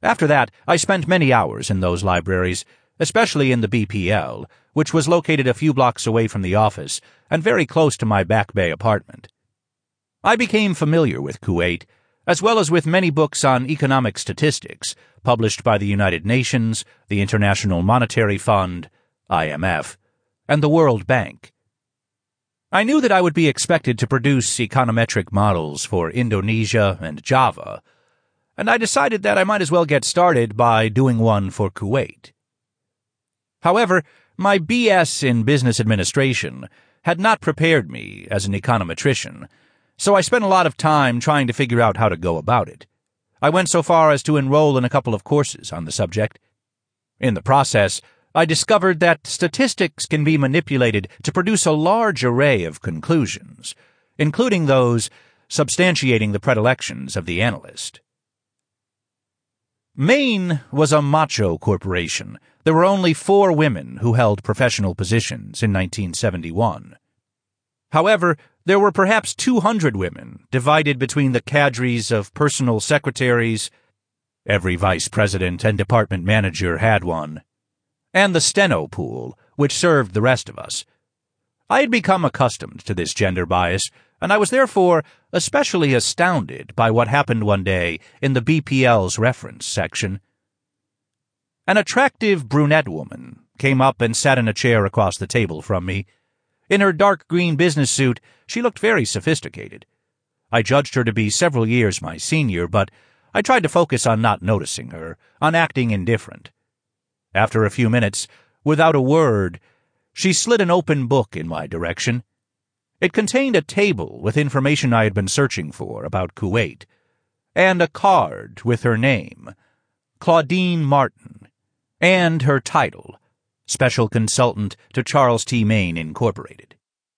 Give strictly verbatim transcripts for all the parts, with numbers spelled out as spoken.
After that, I spent many hours in those libraries, especially in the B P L, which was located a few blocks away from the office and very close to my Back Bay apartment. I became familiar with Kuwait, as well as with many books on economic statistics published by the United Nations, the International Monetary Fund, I M F, and the World Bank. I knew that I would be expected to produce econometric models for Indonesia and Java, and I decided that I might as well get started by doing one for Kuwait. However, my B S in business administration had not prepared me as an econometrician, so I spent a lot of time trying to figure out how to go about it. I went so far as to enroll in a couple of courses on the subject. In the process, I discovered that statistics can be manipulated to produce a large array of conclusions, including those substantiating the predilections of the analyst. Maine was a macho corporation. There were only four women who held professional positions in nineteen seventy-one. However, there were perhaps two hundred women, divided between the cadres of personal secretaries — every vice president and department manager had one — and the steno pool, which served the rest of us. I had become accustomed to this gender bias, and I was therefore especially astounded by what happened one day in the B P L's reference section. An attractive brunette woman came up and sat in a chair across the table from me. In her dark green business suit, she looked very sophisticated. I judged her to be several years my senior, but I tried to focus on not noticing her, on acting indifferent. After a few minutes, without a word, she slid an open book in my direction. It contained a table with information I had been searching for about Kuwait, and a card with her name, Claudine Martin, and her title, Special Consultant to Charles T. Maine, Incorporated.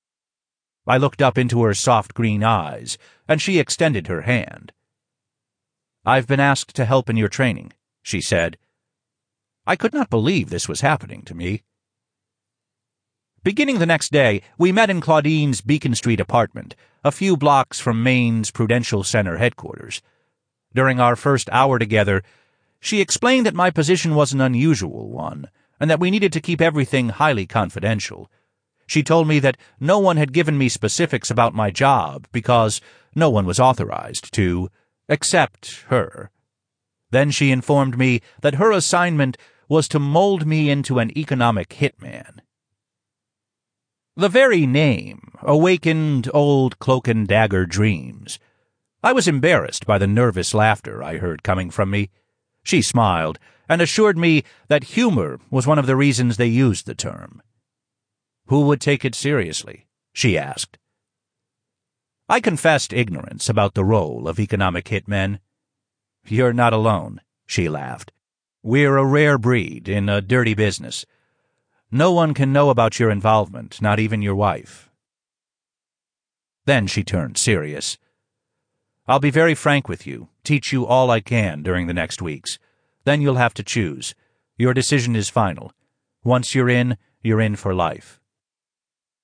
I looked up into her soft green eyes, and she extended her hand. "I've been asked to help in your training," she said. I could not believe this was happening to me. Beginning the next day, we met in Claudine's Beacon Street apartment, a few blocks from Maine's Prudential Center headquarters. During our first hour together, she explained that my position was an unusual one, and that we needed to keep everything highly confidential. She told me that no one had given me specifics about my job because no one was authorized to, except her. Then she informed me that her assignment was to mold me into an economic hitman. The very name awakened old cloak-and-dagger dreams. I was embarrassed by the nervous laughter I heard coming from me. She smiled and assured me that humor was one of the reasons they used the term. Who would take it seriously? She asked. I confessed ignorance about the role of economic hitmen. You're not alone, she laughed. We're a rare breed in a dirty business. No one can know about your involvement, not even your wife. Then she turned serious. I'll be very frank with you, teach you all I can during the next weeks. Then you'll have to choose. Your decision is final. Once you're in, you're in for life.